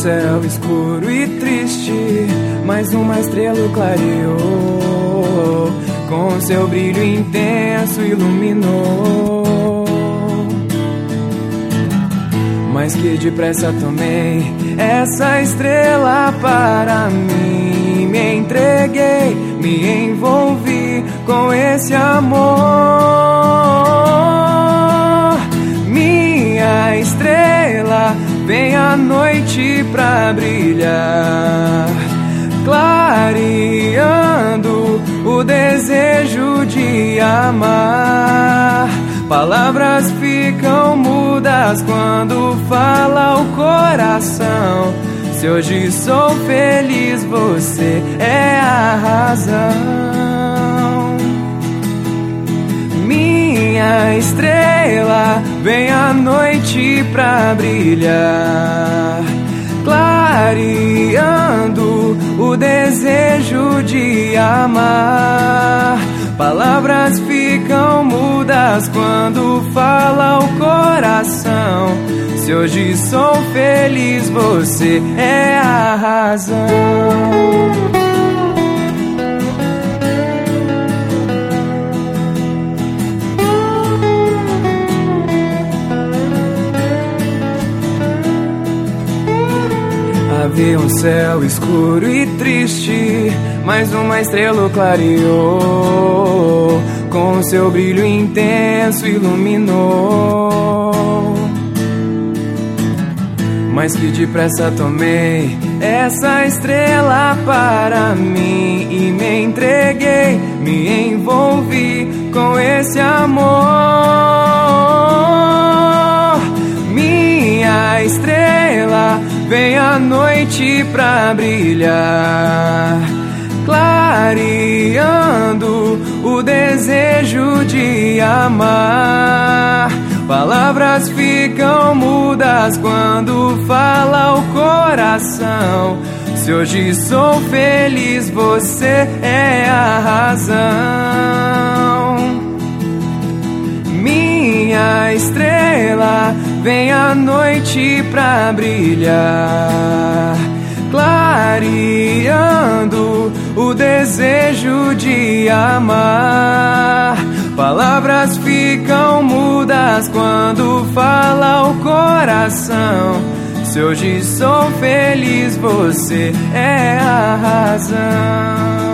céu escuro e triste, mas uma estrela clareou, com seu brilho intenso iluminou. Mas que depressa tomei essa estrela para mim, me entreguei, me envolvi com esse amor. Minha estrela, vem à noite pra brilhar, clareando o desejo de amar. Palavras ficam mudas quando fala o coração. Se hoje sou feliz, você é a razão. Minha estrela, vem à noite pra brilhar, clareando o desejo de amar. Palavras ficam mudas quando fala o coração. Se hoje sou feliz, você é a razão. Havia um céu escuro e triste, mas uma estrela clareou, com seu brilho intenso iluminou. Mas que depressa tomei essa estrela para mim e me entreguei, me envolvi com esse amor. Minha estrela, vem à noite pra brilhar, clareando o desejo de amar. Palavras ficam mudas quando fala o coração. Se hoje sou feliz, você é a razão. Minha estrela, vem à noite pra brilhar, clareando o desejo de amar. Palavras ficam mudas quando fala o coração. Se hoje sou feliz, você é a razão.